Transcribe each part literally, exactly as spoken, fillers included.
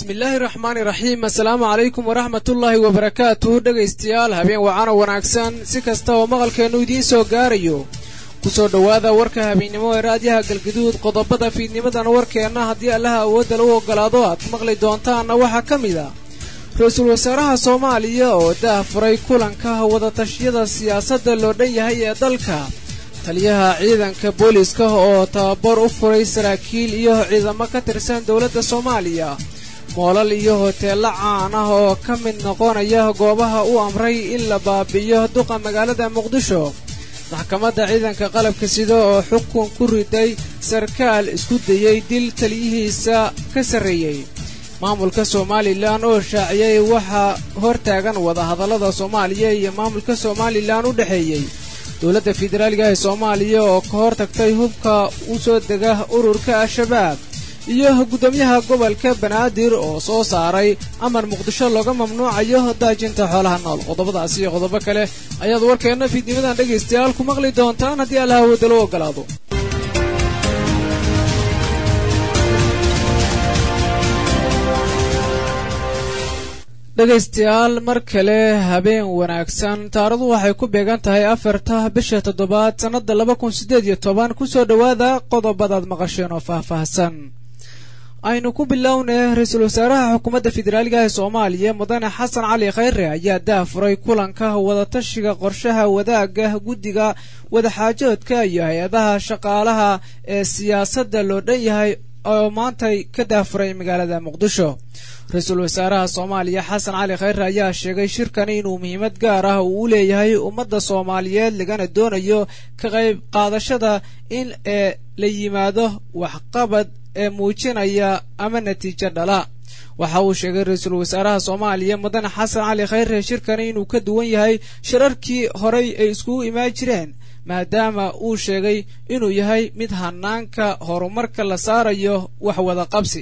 bismillaahi raxmaani raxiim assalaamu calaykum waraxmatullaahi wabarakaatuh dhegaystayaal habeen wacana wanaagsan si kasta oo maqalkeennu idiin soo gaarayo kusoo dhowaada warka habeennimo ee raadiyaha galgaduud qodobada fiidnimadan warkeenna haddii allaha awoodda lagu oggolaado aad maqli doontaanna waxaa ka mid ah ra-iisul wasaaraha soomaaliya oo daahfuray kulanka wadatashyada siyaasadda loo dhan yahay ee dalka taliyaha ciidanka booliiska oo tababar u furay saraakiil iyo ciidamo ka tirsan dowladda soomaaliya moolal iyo hoteello caan ah oo ka mid noqonaya goobaha u amray in la baabi'iyo duqa magaalada muqdisho maxkamadda ciidanka qalabka sida oo xukun ku riday sarkaal isku dayey dil taliyihiisa ka sarreeyey maamulka somalilan oo shaaciyey waxaa hortaagan wadahadallada soomaaliya iyo maamulka somalilan u dhexeeyey dowladda federaaliga ee soomaaliya oo ka hor tagtay hubka u soo dega ururka al-shabaab iyo guddoomiyaha gobolka banaadir oo soo saaray amar muqdisho looga mamnuucayo daajinta xoolaha nool qodobadaasi iyo qodobo kale ayaad warkeenna fiidnimadan dhegaystayaal ku maqli doontaan haddii allaha awoodda loo oggolaado dhegaystayaal mar kale habeen wanaagsan taarikhdu waxay ku beegan tahay afarta bisha toddobaad sannadda laba kun siddeed iyo toban kusoo dhowaada qodobadaad maqasheen oo faahfaahsan aynu ku bilownay ra-iisul wasaaraha xukuumadda federaaliga ee soomaaliya mudane xasan cali khayre ayaa daafuray kulanka wadatashiga qorshaha wadaagga guddiga wadaxaajoodka iyo hay-adaha shaqaalaha ee siyaasadda loo dhan yahay oo maantay ka daafuray magaalada muqdisho ra-iisul wasaaraha soomaaliya xasan cali khayre ayaa sheegay shirkani inuu muhiimad gaar ah uu u leeyahay ummadda soomaaliyeed lagana doonayo ka qayb qaadashada in ee la yimaado waxqabad ee muujinaya ama natiijo dhala waxa uu sheegay ra-iisul wasaaraha soomaaliya mudane xasan cali khayre shirkani inuu ka duwan yahay shirarkii horay ay iskugu imaan jireen maadaama uu sheegay inuu yahay mid hanaanka horumarka la saarayo wax wada qabsi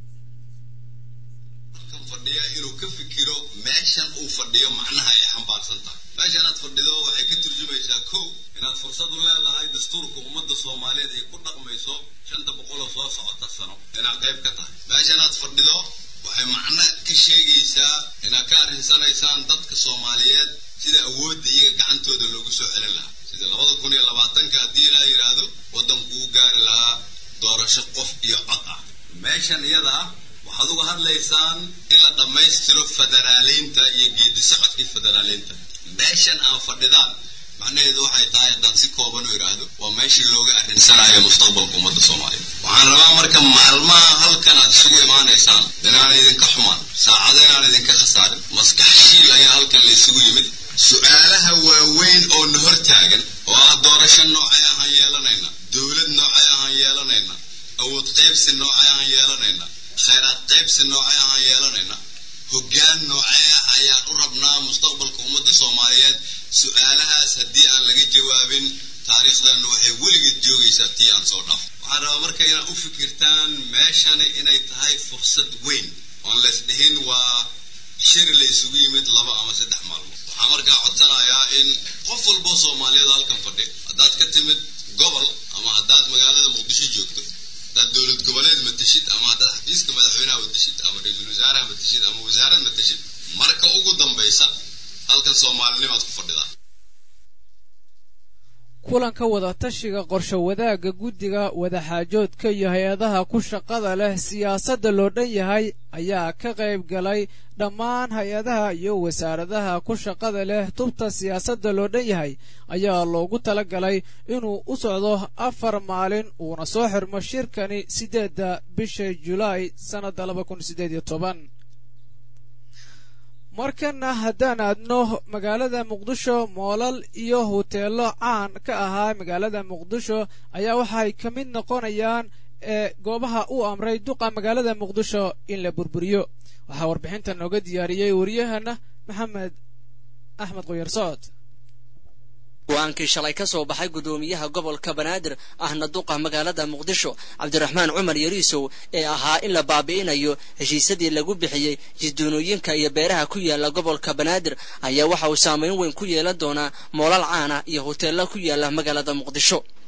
inuu ka fikiro meeshan uu fadhiyo macnaha ay xambaarsan tahay meeshan aad fadhido waxay ka turjumaysaa kow inaad fursad u leedahay dastuurka ummadda soomaaliyeed ay ku dhaqmayso shanta boqol oo soo socota sano inaad qayb ka tahay meeshan aad fadhido waxay macno ka sheegaysaa inaad ka arrinsanaysaan dadka soomaaliyeed sida awoodda iyaga gacantooda loogu soo celin lahaa sida labada kun iyo labaatanka haddii ilaa yidhaahdo waddankuu gaari lahaa doorasho qof iyo cod ah meeshan iyada ah waxaad uga hadlaysaan in la dhammaystiro federaaliinta iyo geedi socodkii federaaliinta meeshan aan fadhidaan macnaheedu waxay tahay haddaan si kooban u idhaahdo waa meeshii looga arrinsanayo mustaqbalka ummadda soomaaliya waxaan rabaa marka maalmaha halkan aad isugu imaanaysaan inaan idinka xumaan saacado inaan idinka khasaarin maskax shiil ayaa halkan la isugu yimid su-aalaha waaweyn oo na hor taagan oo ah doorasho noocay ahaan yeelanayna dowlad noocay ahaan yeelanayna awood qaybsi noocay ahaan yeelanayna khayraad qaybsi noocay ahaan yeelanayna hoggaan noocay ah ayaan u rabnaa mustaqbalka ummadda soomaaliyeed su-aalahaas haddii aan laga jawaabin taariikhdanna waxay weligeed joogaysaa tii aan soo dhaaf waxaan rabaa marka inaad u fikirtaan meeshani inay tahay fursad weyn oon lays dhihin waa shiri la isugu yimid laba ama saddex maalmood waxaa markaa codsanayaa in qof walboo soomaaliyeed halkan fadhiya haddaad ka timid gobol ama haddaad magaalada muqdisho joogto haddaad dowlad goboleed matashid ama haddaad xafiiska madaxweynaha matashid ama ra-iisul wasaaraha matashid ama wasaarad matashid marka ugu dambaysa halkan soomaalinimaad ku fadhidaa kulanka wadatashiga qorsho wadaagga guddiga wadaxaajoodka iyo hay-adaha ku shaqada leh siyaasadda loo dhan yahay ayaa ka qayb galay dhammaan hay-adaha iyo wasaaradaha ku shaqada leh tubta siyaasadda loo dhan yahay ayaa loogu tala galay inuu u socdo afar maalin uuna soo xirmo shirkani siddeedda bisha julaay sannadda laba kun siddeed iyo toban markana haddaan aadno magaalada muqdisho moolal iyo hoteello caan ka ahaa magaalada muqdisho ayaa waxay ka mid noqonayaan ee goobaha u amray duqa magaalada muqdisho in la burburiyo waxaa warbixinta nooga diyaariyey wariyahana maxamed axmed qoyar socod waankii shalay ka soo baxay gudoomiyaha gobolka banaadir ahna duqa magaalada muqdisho cabdiraxmaan cumar yariisow ee ahaa in la baabi'inayo heshiisadii lagu bixiyey jiddoonooyinka iyo beeraha ku yaala gobolka banaadir ayaa waxa uu saameyn weyn ku yeelan doonaa moolal caana iyo hoteello ku yaala magaalada muqdisho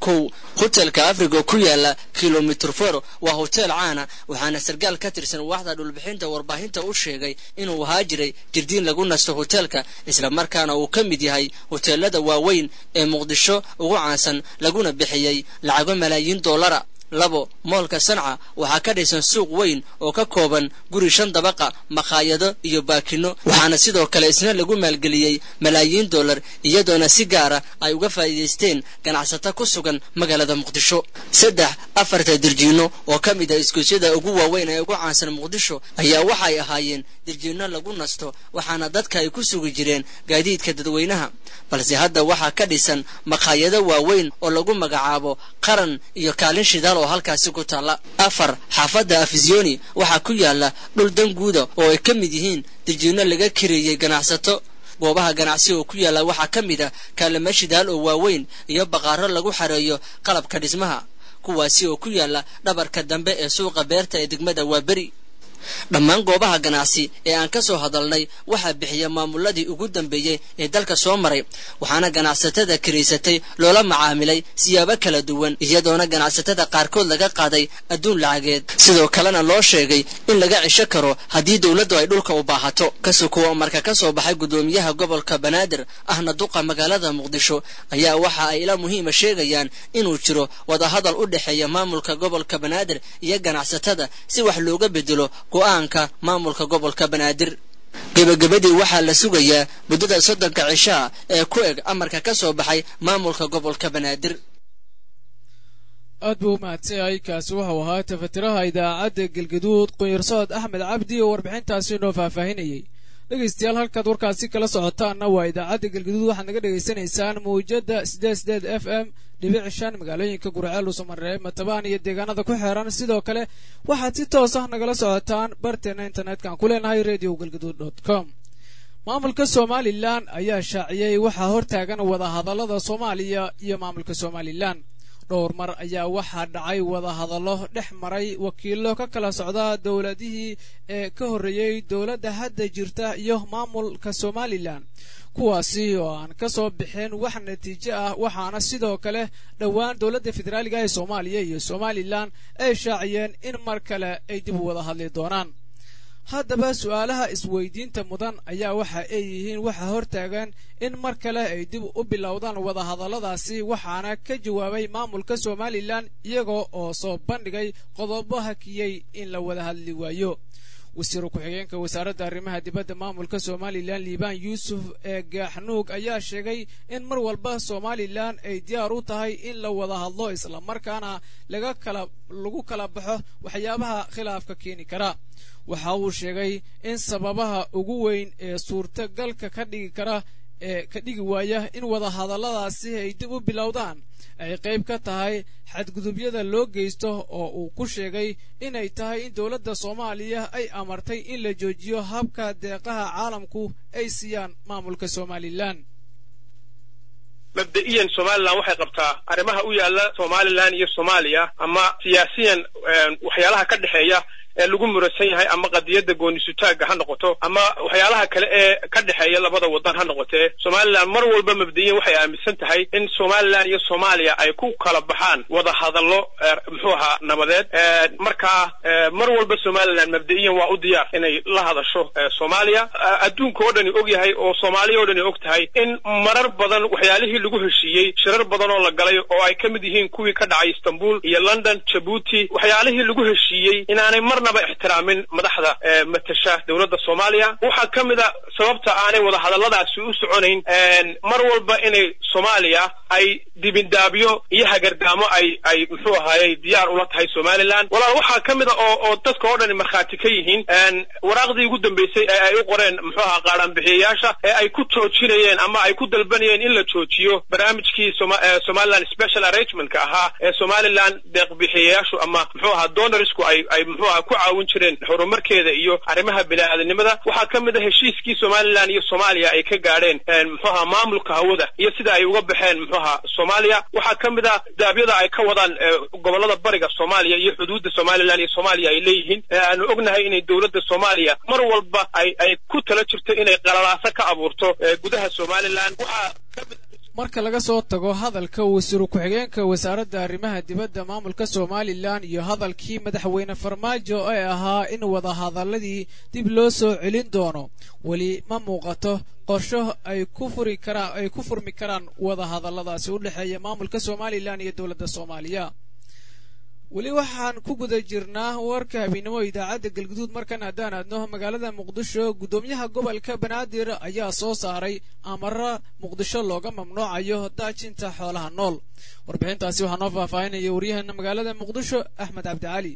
kow hotelka afrigo ku yaala kilomitir four waa hotel caana waxaana sargaal ka tirsan waaxda dhulbixinta warbaahinta u sheegay inuu ahaa jiray jirdiin lagu nasto hotelka isla markaana uu ka mid yahay hoteelada waaweyn ee muqdisho ugu caansan laguna bixiyay lacago malaayiin doolara labo moolka sanca waxaa ka dhisan suuq weyn oo ka kooban guri shan dabaqa maqaayado iyo baakino waxaana sidoo kale isna lagu maalgeliyey malaayiin dollar iyadoona si gaara ay uga faa'iidaysteen ganacsato ku sugan magaalada muqdisho saddex afarta dirjiino oo ka mid ah iskuusyada ugu waaweyn ee ugu caansan muqdisho ayaa waxay ahaayeen dirjiino lagu nasto waxaana dadka ay ku sugi jireen gaadiidka dadweynaha balse hadda waxaa ka dhisan maqaayado waaweyn oo lagu magacaabo qaran iyo kaalin shidaal oo halkaasi ku taala afar xaafadda afisioni waxaa ku yaala dhul dan guuda oo ay ka mid yihiin dirjiino laga kireeyay ganacsato goobaha ganacsi oo ku yaala waxaa ka mid ah kaalmo shidaal oo waaweyn iyo baqaaro lagu xareeyo qalabka dhismaha kuwaasi oo ku yaala dhabarka dambe ee suuqa beerta ee degmada Waaberi dhammaan goobaha ganacsi ee aan ka soo hadalnay waxa bixiya maamuladii ugu dambeeyay ee dalka soo maray waxaana ganacsatada kireysatay loola macaamilay siyaabo kala duwan iyadoona ganacsatada qaarkood laga qaaday adduun lacageed sidoo kalena loo sheegay in laga cisho karo haddii dawladdu ay dhulka u baahato kasukuwa marka ka soo baxay gudoomiyaha gobolka Banaadir ahna duqa magaalada Muqdisho ayaa waxa ay ila muhiim sheegayaan inuu jiro wada hadal u dhaxeeya maamulka gobolka Banaadir iyo ganacsatada si wax looga bedelo go'aanka maamulka gobolka Banaadir gabagabadii waxaa la sugayaa muddada soddonka cishaa ee ku eg amarka ka soo baxay maamulka gobolka Banaadir aad buu mahadsanyahay kaasi wuxuu ahaa tafatiraha idaacadda galgaduud qoyarsood axmed cabdi oo warbixintaasi noo faahfaahinayay dhegaystayaal halkaad warkaasi kala socotaanna waa idaacadda galgaduud waxaad naga dhegaysanaysaan mawjada sideed sideed f m dhibic shan magaalooyinka gurceel Soomaaliya matabaan iyo deegaanada ku xeeran sidoo kale waxaad si toos ah nagala socotaan barteena internetka aan ku leenahay radio galgaduud dot com maamulka Somaliland ayaa shaaciyay waxa hortaagan wada hadallada Soomaaliya iyo maamulka Somaliland dhowr mar ayaa waxaa dhacay wada hadallo dhex maray wakiilo ka kala socda dawladihii ee ka horeeyay dawladda hadda jirta iyo maamulka Somaliland kuwaasi oo aan ka soo bixin wax natiijo ah waxaana sidoo kale dhawaan dawladda federaaliga ee Soomaaliya iyo Somaliland ay shaaciyeen in mar kale ay dib u wada hadli doonaan haddaba su'aalaha isweydiinta mudan ayaa waxa ay yihiin waxa hortaagan in mar kale ay dib u bilowdaan wada hadalladaasi waxaana ka jawaabay maamulka Somaliland iyagoo oo soo bandhigay qodobo hakiyay in la wada hadli waayo wasiir ku-xigeenka wasaaradda arrimaha dibadda maamulka Somaliland Liibaan Yuusuf ee Gaaxnuug ayaa sheegay in mar walba Somaliland ay diyaar u tahay in la wada hadlo isla markaana laga kala lagu kala baxo waxyaabaha khilaafka keeni kara waxa uu sheegay in sababaha ugu weyn ee suurtagalka ka dhigi kara ee ka dhigi waaya in wada hadalladaasi ay dib u bilowdaan ay qayb ka tahay xadgudubyada loo geysto oo uu ku sheegay inay tahay in dawladda Soomaaliya ay amartay in la joojiyo habka deeqaha caalamku ay siiyaan maamulka Somaliland mabda'iyan Somaliland waxay qabtaa arrimaha u yaala Somaliland iyo Soomaaliya ama siyaasiyan waxyaalaha ka dhaxeeya ee lagu murasan yahay ama qadiyada goonisutaaga ha noqoto ama waxyaalaha kale ee ka dhaxeeya labada wadan ha noqotee Somaliland mar walba mabda'iyan waxay aaminsan tahay in Somaliland iyo Soomaaliya ay ku kala baxaan wada hadallo muxuu ahaa nabadeed marka mar walba Somaliland mabda'iyan waa u diyaar inay la hadasho Soomaaliya adduunka oo dhan og yahay oo Soomaaliya oo dhan og tahay in marar badan waxyaalihii lagu heshiiyay shirar badan oo la galay oo ay ka mid yihiin kuwii ka dhacay Istanbul iyo London Djibouti waxyaalihii lagu heshiiyay inaanay marnaba ixtiraamin madaxda matasha dawladda Soomaaliya waxa kamida sababta aanay wada hadalladaasi u soconayn mar walba inay Soomaaliya ay dibindaabiyo iyo hagardaamo ay ay muxuu ahaayay diyaar u la tahay Somaliland walaal waxa kamida oo oo dadka oo dhan marxaati ka yihiin waraaqdii ugu dambeysay ee ay u qoreen muxuu ahaa qaaran bixiyaasha ee ay ku joojinayeen ama ay ku dalbanayeen in la joojiyo barnaamijkii Somaliland Special Arrangement ka ahaa ee Somaliland deeq bixiyaashu ama muxuu ahaa donorsku ay ay muxuu ahaa ku caawin jireen horumarkeeda iyo arrimaha bini'aadanimada waxa kamid ah heshiiskii Somaliland iyo Soomaaliya ay ka gaareen muxuu ahaa maamulka hawada iyo sida ay uga baxeen muxuu ahaa Soomaaliya waxa kamid ah daabyada ay ka wadaan gobolada bariga Soomaaliya iyo xuduudda Somaliland iyo Soomaaliya ay leeyihiin aanu ognahay inay dawladda Soomaaliya mar walba ay ay ku tala jirto inay qalalaasa ka abuurto gudaha Somaliland waxa kamid marka laga soo tago hadalka wasiir ku-xigeenka wasaaradda arrimaha dibadda maamulka Somaliland iyo hadalkii madaxweyne Farmaajo ee ahaa in wada hadaladii dib loo soo celin doono wali ma muuqato qorsho ay ku furi karaan ay ku furmi karaan wada hadaladaasi u dhaxeeya maamulka Somaliland iyo dawladda Soomaaliya wali waxaan ku guda jirnaa warka habeenimo idaacadda galguduud markan haddaan aadno magaalada muqdisho gudoomiyaha gobolka banaadir ayaa soo saaray amara muqdisho looga mamnuucayo daajinta xoolaha nool warbixintaasi waxaa noo faahfaahinaya waryaheena magaalada muqdisho axmed cabdi cali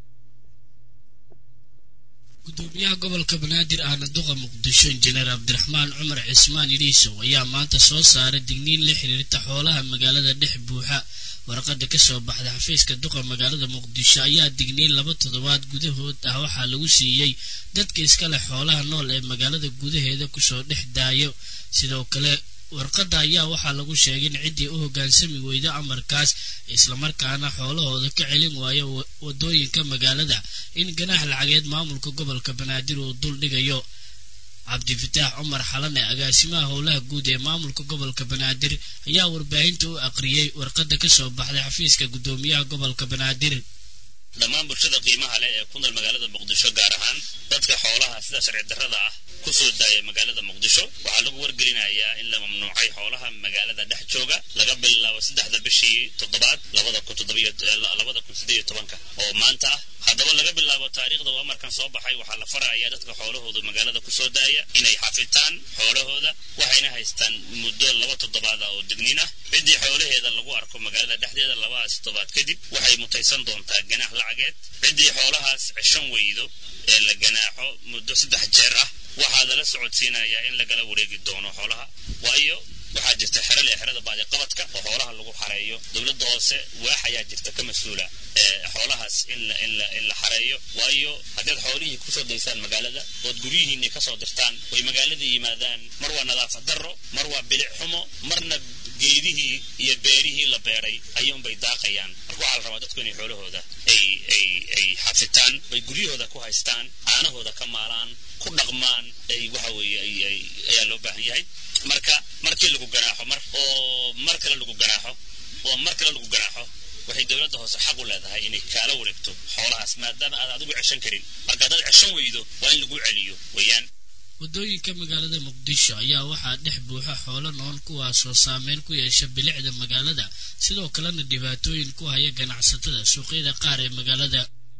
gudoomiyaha gobolka banaadir ahna duqa muqdisho injineer cabdiraxmaan cumar cismaan iliiso ayaa maanta soo saaray digniin la xiriirta xoolaha magaalada dhex buuxa warqada ka soo baxday xafiiska duqa magaalada muqdisho ayaa digniin laba toddobaad gudahood ah waxaa lagu siiyey dadka iska leh xoolaha nool ee magaalada gudaheeda kusoo dhex daayo sidoo kale warqada ayaa waxaa lagu sheegay in ciddii u hoggaansami weyda amarkaas islamarkaana xoolahooda ka celin waayo wadooyinka magaalada in ganaax lacageed maamulka gobolka banaadir uu dul dhigayo cabdifataax cumar xalane agaasimaha howlaha guud ee maamulka gobolka banaadir ayaa warbaahinta u aqriyay warqada ka soo baxday xafiiska gudoomiyaha gobolka banaadir dhammaan bulshada qiimaha leh ee ku nool magaalada muqdisho gaar ahaan dadka xoolaha sida sharci darrada ah ku soo daaya magaalada muqdisho waxaa lagu wargelinayaa in la mamnuucay xoolaha magaalada dhex jooga laga bilaabo saddexda bishii toddobaad labada kun toddobiyo labada kun siddeed iyo tobanka oo maanta ah haddaba laga bilaabo taariikhda uu amarkan soo baxay waxaa la farayaa dadka xoolahooda magaalada ku soo daaya inay xafitaan xoolahooda waxayna haystaan muddo laba toddobaad ah oo digniin ah ciddii xoolaheeda lagu arko magaalada dhexdeeda labadaas toddobaad kadib waxay mutaysan doontaa ganaax lacageed ciddii xoolahaas ceshan weydo ee la ganaaxo muddo saddex jeer ah waxaa lala socodsiinayaa in lagala wareegi doono xoolaha waayo waxaa jirta xero lee xerada baadi qabadka oo xoolaha lagu xareeyo dowladda hoose waax ayaa jirta ka mas-uula xoolahaas in la in la in la xareeyo waayo haddaad xoolihii kusoo daysaan magaalada ood guryihiinni kasoo dirtaan way magaalada yimaadaan mar waa nadaafad darro mar waa bilic xumo marna geedihii iyo beerihii la beeray ayuunbay daaqayaan marka waxaa la rabaa dadku inay xoolahooda ay ay ay xafitaan bay guryahooda ku haystaan caanahooda ka maalaan ku dhaqmaan ay waxa weeye ay ay ayaa loo baahan yahay marka markii lagu ganaaxo mar oo mar kale lagu ganaaxo oo mar kale lagu ganaaxo waxay dowladda hoose xaq u leedahay inay kaala wareegto xoolahaas maadaama aad adigu ceshan karin marka haddaad ceshan weydo waa in lagu celiyo weeyaan wadooyinka magaalada muqdisho ayaa waxaa dhex buuxa xoolo nool kuwaasoo saameyn ku yeesha bilicda magaalada sidoo kalena dhibaatooyin ku haya ganacsatada suuqyada qaar ee magaalada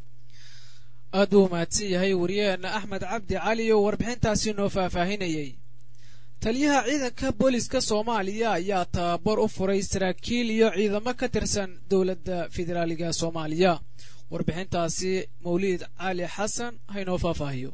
aad buu mahadsan yahay wariyaheena axmed cabdi cali oo warbixintaasi noo faahfaahinayay taliyaha ciidanka booliska Soomaaliya ayaa tababar u furay saraakiil iyo ciidamo ka tirsan dawladda federaaliga Soomaaliya warbixintaasi Mawlid Cali Xasan haynoo faahfaahiyo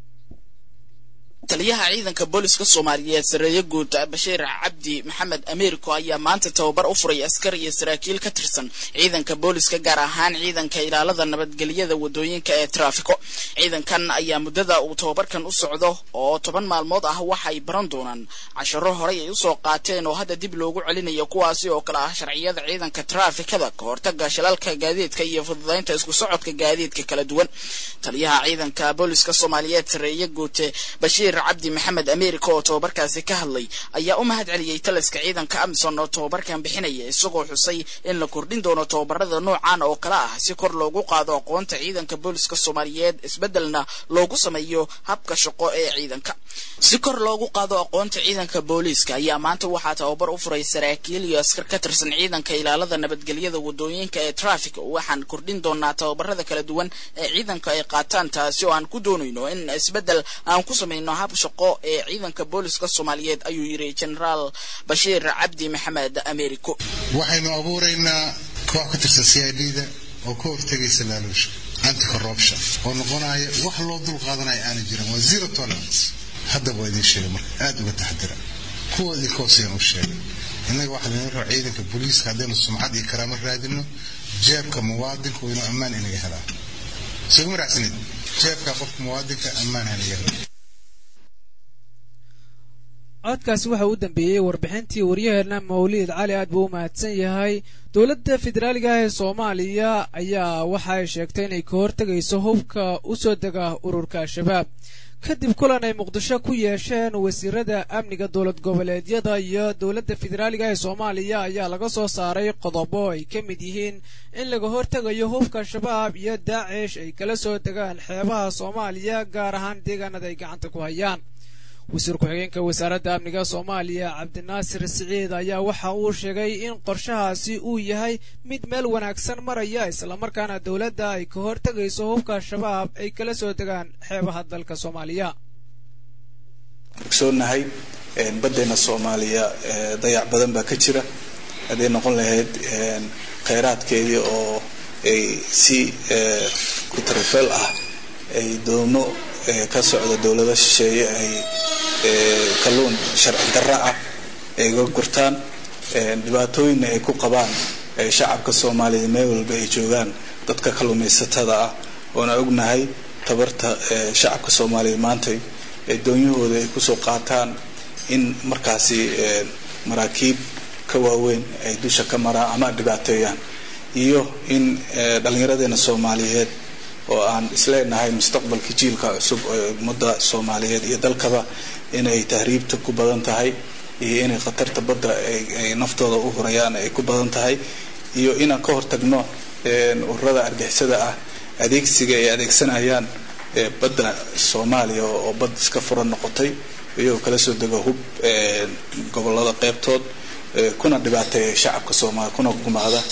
taliyaha ciidanka booliska Soomaaliyeed sareeyo guud Bashiir Cabdi Maxamed Ameeriko ayaa maanta tababar u furay askar iyo saraakiil ka tirsan ciidanka booliska gaar ahaan ciidanka ilaalada nabadgelyada wadooyinka ee traafiko ciidankan ayaa muddada uu tababarkan u socdo oo toban maalmood ah waxay baran doonaan casharo hore ay u soo qaateen oo hadda dib loogu celinayo kuwaasi oo kala ah sharciyada ciidanka traafikada ka hortagga shilalka gaadiidka iyo fududeynta isku socodka gaadiidka kala duwan taliyaha ciidanka booliska Soomaaliyeed sareeyo guud Bashiir Cabdi Maxamed Ameeriko oo tababarkaasi ka hadlay ayaa u mahad celiyay taliska ciidanka Amson oo tababarkan bixinaya isagoo xusay in la kordhin doono tababarada noocan oo kala ah si kor loogu qaado aqoonta ciidanka booliska Soomaaliyeed isbedelna loogu sameeyo habka shaqo ee ciidanka si kor loogu qaado aqoonta ciidanka booliska ayaa maanta waxaa tababar u furay saraakiil iyo askar ka tirsan ciidanka ilaalada nabadgelyada wadooyinka ee traffic waxaan kordhin doonaa tababarada kala duwan ee ciidanka ay qaataan taasi oo aan ku doonayno in isbedel aan ku sameeyno hab shaqo ee ciidanka booliska Soomaaliyeed ayuu yiri General Bashiir Cabdi Maxamed Ameeriko waxaynu abuureynaa koox ka tirsan C I D-da oo ka hortagaysa laaluush anti corruption oo noqonaya wax loo dul qaadanayo aan jirin waa zero tolerance hadda waa idin sheegay marka aad uga taxadira kuwa idin koosayaan u sheegay innaga waxaa laga rabaa ciidanka booliska haddaynu sumcad iyo karaamo raadino jeebka muwaadinka inuu ammaan inaga helaa soo maracsanid jeebka qofka muwaadinka ammaan inaga helaa codkaasi waxa uu dambeeyey warbixintii waryaheena mawliid cali aad buu u mahadsan yahay dowladda federaaliga ee Soomaaliya ayaa waxa ay sheegtay inay ka hortagayso hubka u soo dega ururka al-shabaab kadib kulan ay muqdisho ku yeesheen wasiirada amniga dowlad goboleedyada iyo dowladda federaaliga ee Soomaaliya ayaa laga soo saaray qodobo ay ka mid yihiin in laga hortagayo hubka shabaab iyo daacish ay kala soo degaan xeebaha Soomaaliya gaar ahaan deegaanada ay gacanta ku hayaan wasiir ku-xigeenka wasaaradda amniga Soomaaliya Cabdinaasir Siciid ayaa waxa uu sheegay in qorshahaasi uu yahay mid meel wanaagsan maraya isla markaana dowladda ay ka hortagayso hubka shabaab ay kala soo degaan xeebaha dalka Soomaaliya ogsoonahay badeena Soomaaliya dayac badan baa ka jira haday noqon lahayd kheyraadkeedii oo ay si ku tarafel ah ay doomo ka socda dawladda shisheeye ay kalluun sharci darro ah ay gurtaan dhibaatooyin ay ku qabaan shacabka Soomaaliyeed meel walba ay joogaan dadka kalluumaysatada ah oo na ognahay tabarta shacabka Soomaaliyeed maanta ay doonyahooda ay ku soo qaataan in markaasi maraakiib ka waaweyn ay dusha ka maraan ama dhibaateeyaan iyo in dhalinyaradena Soomaaliyeed oo aan isleenahay mustaqbalka jiilka cusub ee ummadda Soomaaliyeed iyo dalkaba inay tahriibta ku badan tahay iyo inay khatarta badda ay naftooda u hurayaan ay ku badan tahay iyo inaan ka hortagno ururada argixisada ah adeegsiga ay adeegsanayaan badda Soomaaliya oo bad iska furan noqotay iyo kala soo dego hub gobolada qaybtood kuna dhibaateeya shacabka Soomaaliyeed kuna gumaada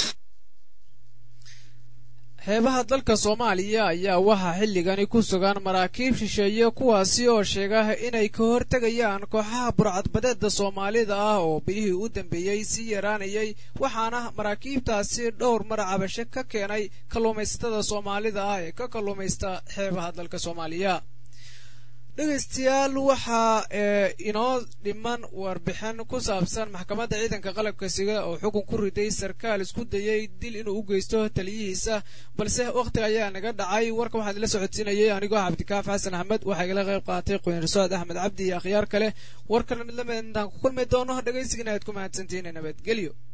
xeebaha dalka Soomaaliya ayaa waxa xilligani ku sugan maraakiib shisheeye kuwaasi oo sheega inay ka hortagayaan kooxaha burcadbadeedda Soomaalida ah oo bilihii u dambeeyay si yaraanayay waxaana maraakiibtaasi dhowr mar cabasho ka keenay kalluumaysatada Soomaalida ah ee ka kalluumaysta xeebaha dalka Soomaaliya dhageystayaal waxa inoo dhiman warbixin ku saabsan maxkamadda ciidanka qalabka siga oo xukun ku riday sarkaal isku dayay dil inuu u geysto taliyihiisa balse waqti ayaa naga dhacay warka waxaan la socodsiinayay anigoo Cabdikaaf Xasan Ahmed waxa igala qayb qaatay qoyn Rasaad Ahmed Cabdi iyo akhyaar kale warkan mid la mid intaan ku kulmi doono dhageysiga inaad ku mahadsantiin nabadgelyo